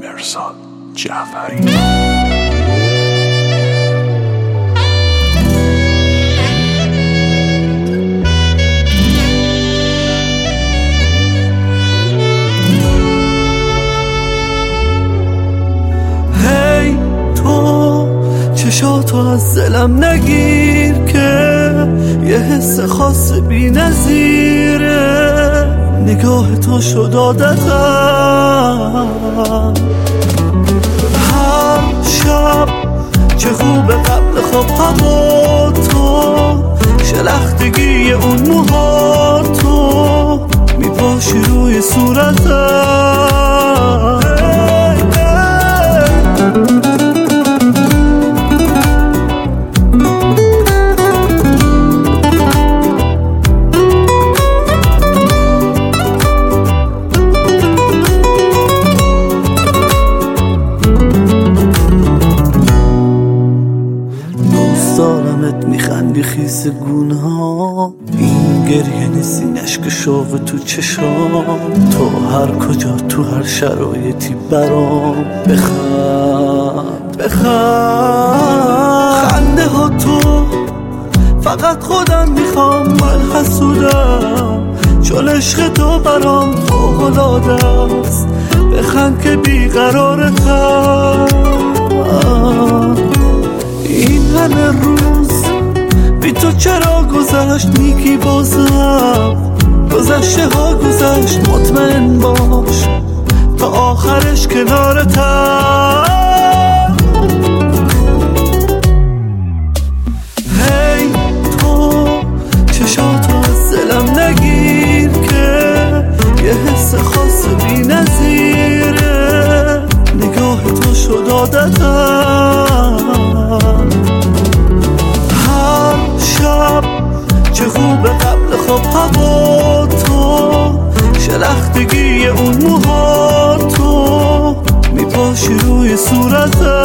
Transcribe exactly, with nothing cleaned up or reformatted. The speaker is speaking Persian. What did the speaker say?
مرزاد جعفری. هی تو چشاتو از دلم نگیر که یه حس خاص بی نظیره، نگاه تو شد عادتم. هر شب چه خوبه قبل خواب هوا تو، شلختگی اون موها تو میپاشی روی صورتم. دارمت میخندی خیس گونه ها، این گریه نیستی اشک شوق تو چشام. تو هر کجا تو هر شرایطی برام بخند بخند. خنده ها تو فقط خودم میخوام، من حسودم چون عشق تو برام فوق‌العاده است. بخند که بیقرارتم. این همه روز بی تو چرا گذشت؟ میگی بازم گذشته ها گذشت. مطمئن باش تا آخرش کنارتم. هی تو چشاتو از دلم نگیر که یه حس خاص بی نظیره، نگاه تو شد عادتم. هر شب چه خوبه قبل خواب هوا تو، شلختگی اون موها تو میپاشی روی صورتم.